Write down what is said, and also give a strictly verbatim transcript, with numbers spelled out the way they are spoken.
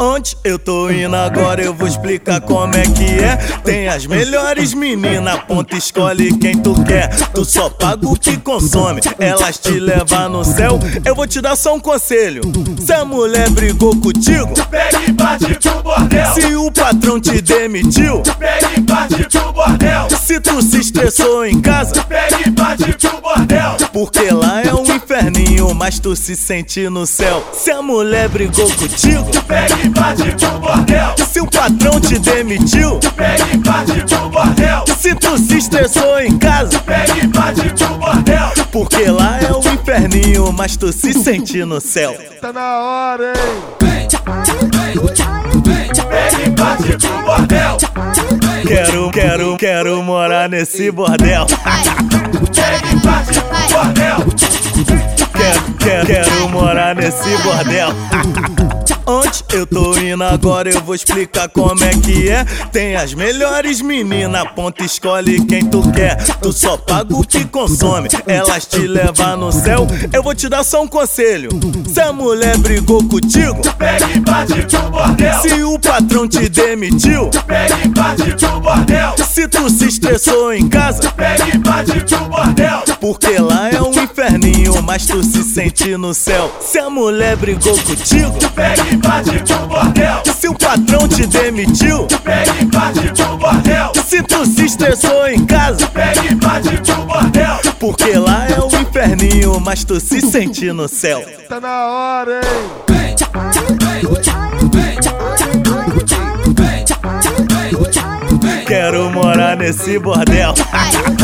Onde eu tô indo agora eu vou explicar como é que é. Tem as melhores meninas, ponta escolhe quem tu quer. Tu só paga o que consome, elas te levam no céu. Eu vou te dar só um conselho: se a mulher brigou contigo, pega e parte pro bordel. Se o patrão te demitiu, pega e parte pro bordel. Se tu se estressou em casa, pega e parte pro bordel. Porque lá é um inferninho, mas tu se sente no céu. Se a mulher brigou contigo, pega e parte pro bordel. Se o patrão te demitiu, pega e parte pro bordel. Se tu se estressou em casa, pega e parte pro bordel. Porque lá é um inferninho, mas tu se sente no céu. Tá na hora, hein? Vem, vem, vem, pega e parte pro bordel. Quero, quero, quero morar nesse bordel. Pega e parte pro bordel. Quero, quero, quero morar nesse bordel. Onde eu tô indo agora eu vou explicar como é que é. Tem as melhores meninas, ponta escolhe quem tu quer. Tu só paga o que consome, elas te levam no céu. Eu vou te dar só um conselho: se a mulher brigou contigo, pega e parte pro bordel. Se o patrão te demitiu, pega e parte pro bordel. Se tu se estressou em casa, pega e parte pro bordel. Porque lá é um inferninho, mas tu se sente no céu. Se a mulher brigou contigo, pega e parte pro bordel. Se o patrão te demitiu, pega e parte pro bordel. Se tu se estressou em casa, pega e parte pro bordel. Porque lá é um inferninho, mas tu se sente no céu. Tá na hora, hein? Vem, vem, vem, vem, vem, vem, vem. Quero morar nesse bordel.